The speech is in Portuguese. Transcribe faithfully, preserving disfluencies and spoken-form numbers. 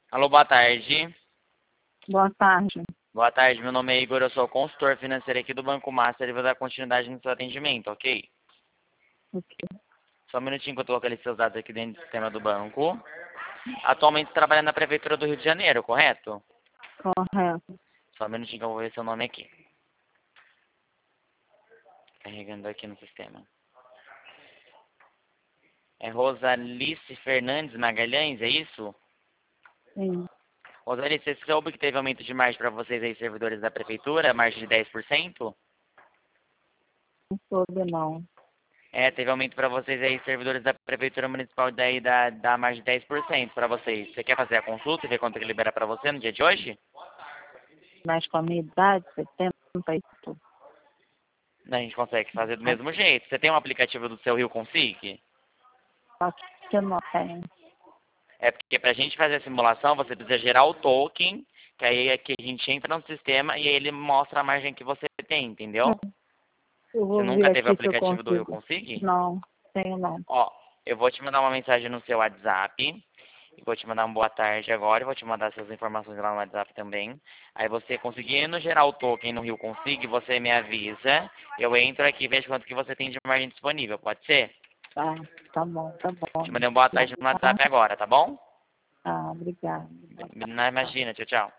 Alô, boa tarde. Boa tarde. Boa tarde, meu nome é Igor, eu sou consultor financeiro aqui do Banco Master e vou dar continuidade no seu atendimento, ok? Ok. Só um minutinho que eu tô colocando seus dados aqui dentro do sistema do banco. Atualmente trabalha na Prefeitura do Rio de Janeiro, correto? Correto. Só um minutinho que eu vou ver seu nome aqui. Carregando aqui no sistema. É Rosalice Fernandes Magalhães, é isso? Sim. Rosalice, você soube que teve aumento de margem para vocês aí, servidores da Prefeitura, margem de dez por cento? Não soube, não. É, teve aumento para vocês aí, servidores da Prefeitura Municipal, daí da, da margem de dez por cento para vocês. Você quer fazer a consulta e ver quanto que libera para você no dia de hoje? Mas com a minha idade, setenta e oito. A gente consegue fazer do mesmo jeito. Você tem um aplicativo do seu Rio Consig? Só que eu não tenho. É porque para a gente fazer a simulação, você precisa gerar o token, que aí é que a gente entra no sistema e aí ele mostra a margem que você tem, entendeu? Eu Você vou nunca ver teve o aqui se eu aplicativo do Rio consigo. Consig? Não, tenho não. Ó, eu vou te mandar uma mensagem no seu WhatsApp. E vou te mandar uma boa tarde agora. E vou te mandar essas informações lá no WhatsApp também. Aí você conseguindo gerar o token no Rio Consig, você me avisa. Eu entro aqui e vejo quanto que você tem de margem disponível. Pode ser? Tá, tá bom, tá bom. Te mandei uma boa tarde no WhatsApp agora, tá bom? Tá, obrigada. Não, imagina. Tchau, tchau.